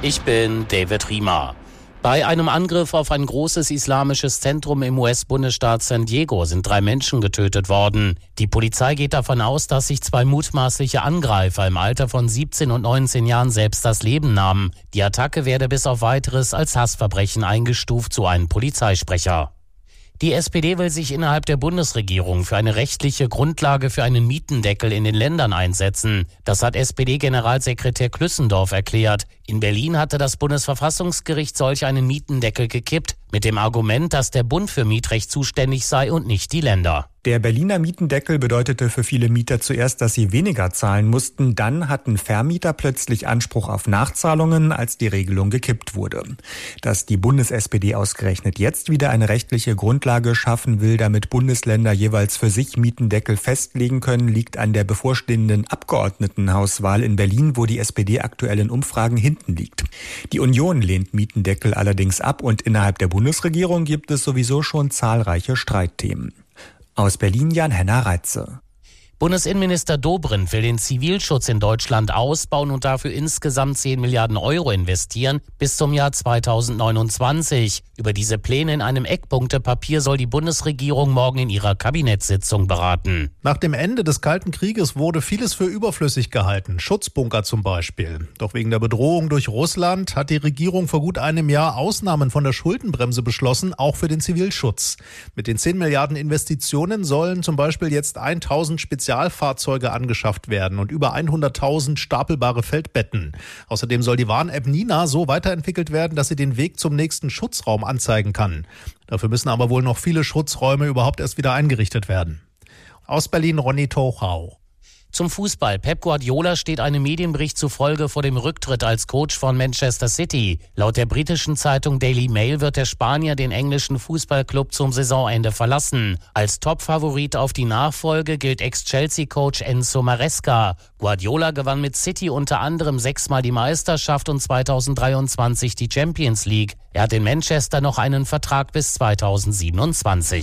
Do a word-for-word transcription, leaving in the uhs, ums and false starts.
Ich bin David Riemer. Bei einem Angriff auf ein großes islamisches Zentrum im U S-Bundesstaat San Diego sind drei Menschen getötet worden. Die Polizei geht davon aus, dass sich zwei mutmaßliche Angreifer im Alter von siebzehn und neunzehn Jahren selbst das Leben nahmen. Die Attacke werde bis auf Weiteres als Hassverbrechen eingestuft, so ein Polizeisprecher. Die S P D will sich innerhalb der Bundesregierung für eine rechtliche Grundlage für einen Mietendeckel in den Ländern einsetzen. Das hat S P D-Generalsekretär Klüssendorf erklärt. In Berlin hatte das Bundesverfassungsgericht solch einen Mietendeckel gekippt, mit dem Argument, dass der Bund für Mietrecht zuständig sei und nicht die Länder. Der Berliner Mietendeckel bedeutete für viele Mieter zuerst, dass sie weniger zahlen mussten. Dann hatten Vermieter plötzlich Anspruch auf Nachzahlungen, als die Regelung gekippt wurde. Dass die Bundes-S P D ausgerechnet jetzt wieder eine rechtliche Grundlage schaffen will, damit Bundesländer jeweils für sich Mietendeckel festlegen können, liegt an der bevorstehenden Abgeordnetenhauswahl in Berlin, wo die S P D aktuell in Umfragen hinten liegt. Die Union lehnt Mietendeckel allerdings ab und innerhalb der Bundesregierung gibt es sowieso schon zahlreiche Streitthemen. Aus Berlin Jan-Henner Reitze. Bundesinnenminister Dobrindt will den Zivilschutz in Deutschland ausbauen und dafür insgesamt zehn Milliarden Euro investieren bis zum Jahr zweitausendneunundzwanzig. Über diese Pläne in einem Eckpunktepapier soll die Bundesregierung morgen in ihrer Kabinettssitzung beraten. Nach dem Ende des Kalten Krieges wurde vieles für überflüssig gehalten, Schutzbunker zum Beispiel. Doch wegen der Bedrohung durch Russland hat die Regierung vor gut einem Jahr Ausnahmen von der Schuldenbremse beschlossen, auch für den Zivilschutz. Mit den zehn Milliarden Investitionen sollen zum Beispiel jetzt tausend Spezialisten Spezialfahrzeuge angeschafft werden und über hunderttausend stapelbare Feldbetten. Außerdem soll die Warn-App Nina so weiterentwickelt werden, dass sie den Weg zum nächsten Schutzraum anzeigen kann. Dafür müssen aber wohl noch viele Schutzräume überhaupt erst wieder eingerichtet werden. Aus Berlin Ronny Tochau. Zum Fußball. Pep Guardiola steht einem Medienbericht zufolge vor dem Rücktritt als Coach von Manchester City. Laut der britischen Zeitung Daily Mail wird der Spanier den englischen Fußballclub zum Saisonende verlassen. Als Topfavorit auf die Nachfolge gilt Ex-Chelsea-Coach Enzo Maresca. Guardiola gewann mit City unter anderem sechsmal die Meisterschaft und zweitausenddreiundzwanzig die Champions League. Er hat in Manchester noch einen Vertrag bis zweitausendsiebenundzwanzig.